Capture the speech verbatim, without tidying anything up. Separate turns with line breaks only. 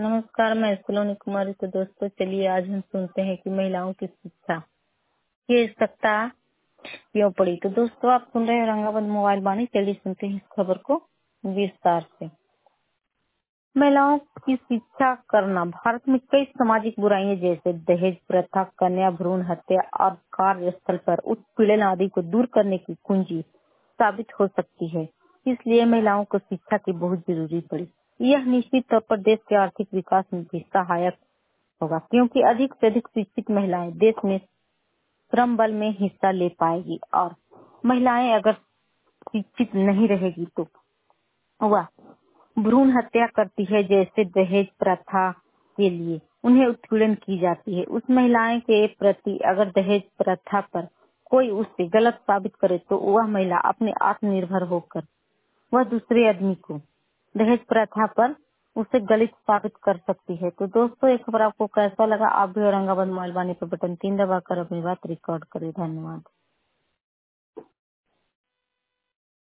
नमस्कार, मैं सलोनी कुमारी। तो दोस्तों चलिए आज हम सुनते हैं कि महिलाओं की शिक्षा की आवश्यकता क्यों पड़ी। तो दोस्तों आप सुन रहे हैं औरंगाबाद मोबाइल बानी। चलिए सुनते हैं इस खबर को विस्तार से। महिलाओं की शिक्षा करना भारत में कई सामाजिक बुराइयां जैसे दहेज प्रथा, कन्या भ्रूण हत्या और कार्यस्थल पर उत्पीड़न आदि को दूर करने की कुंजी साबित हो सकती है। इसलिए महिलाओं को शिक्षा की बहुत जरूरी पड़ी। यह निश्चित तौर पर देश के आर्थिक विकास में भी सहायक होगा, क्योंकि अधिक से अधिक शिक्षित महिलाएं देश में श्रम बल में हिस्सा ले पाएगी। और महिलाएं अगर शिक्षित नहीं रहेगी तो वह भ्रूण हत्या करती है, जैसे दहेज प्रथा के लिए उन्हें उत्पीड़न की जाती है। उस महिलाएं के प्रति अगर दहेज प्रथा पर कोई उससे गलत साबित करे तो वह महिला अपने आत्मनिर्भर होकर वह दूसरे आदमी को दहेज प्रथा पर उसे गलत साबित कर सकती है। तो दोस्तों ये खबर आपको कैसा लगा? आप भी औरंगाबाद मोबाइल बानी पर बटन तीन दबाकर अपनी बात रिकॉर्ड करें। धन्यवाद।